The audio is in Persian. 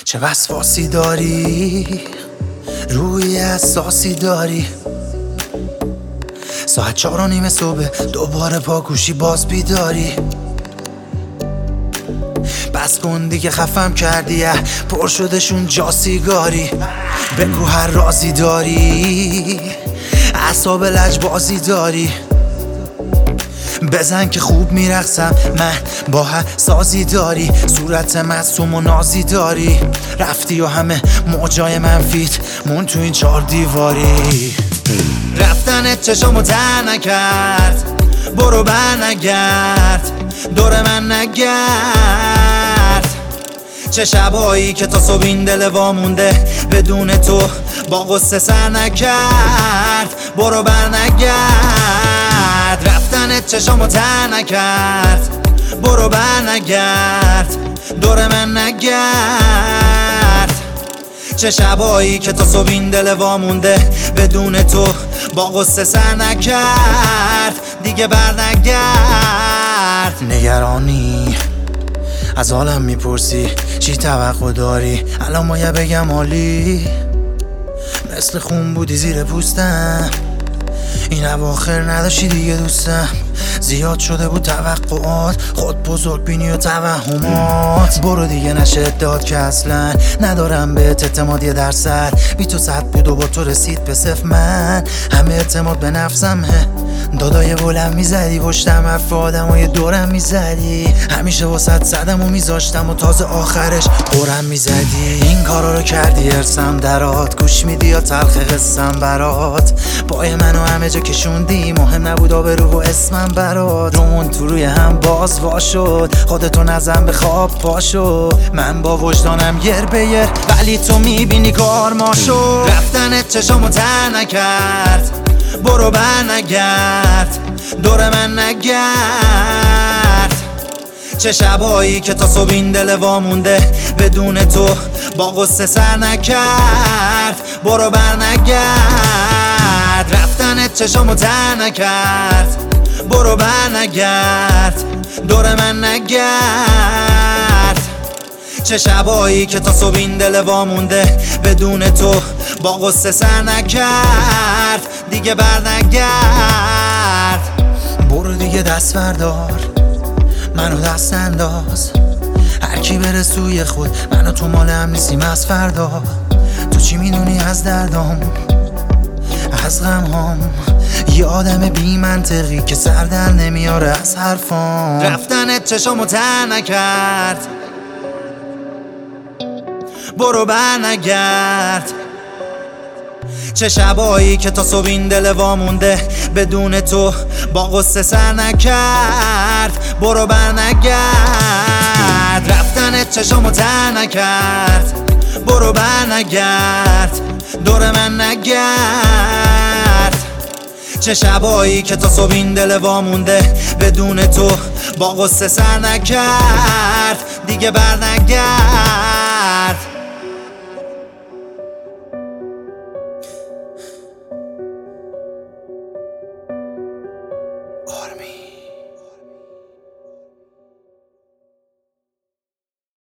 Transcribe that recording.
چه وسواسی داری، روی اساسی داری. ساعت 4:30 صبح دوباره پاکوشی باز بیداری. بس کن دیگه خفم کردی، پر شدشون جا سیگاری. بگو هر رازی داری، اعصاب لجبازی داری. بزن که خوب میرقصم من، با سازی داری. صورت معصوم و نازی داری. رفتی و همه موجای منفیت مون تو این 4 دیواری. رفتنت چشامو تر نکرد، برو بر نگرد، دور من نگرد. چه شبایی که تا صبح این دل وامونده بدون تو با غصه سر نکرد. برو بر نگرد، رفتنت چشامو تر نکرد، برو بر نگرد، دور من نگرد. چه شبایی که تا صبح این دل وامونده بدون تو با غصه سر نکرد. دیگه بر نگرد. نگرانی از حالم میپرسی، چی توقع داری؟ الان باید بگم عالی، مثل خون بودی زیر پوستم. این اواخر نداشتی دیگه دوستم. زیاد شده بود توقعات، خود بزرگ بینی و توهمات. برو دیگه نشه داد که اصلا ندارم بهت اعتماد 1%. بی تو 100 بود و با تو رسید به 0. من همه اعتماد به نفسم دادای بلند میزدی، پشتم حرف آدمای دورم میزدی. همیشه واسط صدم و میذاشتم و تازه آخرش قرم میزدی. این کارا رو کردی ارسم درات، گوش میدی یا تلخ قصم برات. پای منو همه جا کشوندی، مهم نبود آبرو و اسمم برات. رومون تو روی هم باز وا شد، خودتو نزن به خواب پاشو. من با وجدانم یر به یر، ولی تو میبینی کار ما شد. رفتنت چشامو تر نکرد، برو بر نگرد، دور من نگرد. چه شبایی که تا صبح این دل وامونده بدون تو با غصه سر نکرد. برو بر نگرد، رفتنت چشامو تر نکرد، برو بر نگرد، دور من نگرد. چه شبایی که تا صبح این دل وامونده بدون تو با غصه سر نکرد. دیگه بر نگرد. برو دیگه دست بردار، منو دست انداز. هر کی بره سوی خود، منو تو مال هم نیستیم از فردا. تو چی میدونی از دردام، از غمهام؟ یه آدم بی منطقی که سر در نمیاره از حرفام. رفتنت چشامو تر نکرد، برو بر نگرد. چه شبایی که تا صبح این دل وامونده بدون تو با غصه سر نکرد. برو بر نگرد، رفتنت چشامو تر نکرد، برو بر نگرد، دور من نگرد. چه شبایی که تا صبح این دل وامونده بدون تو با غصه سر نکرد. دیگه بر نگرد.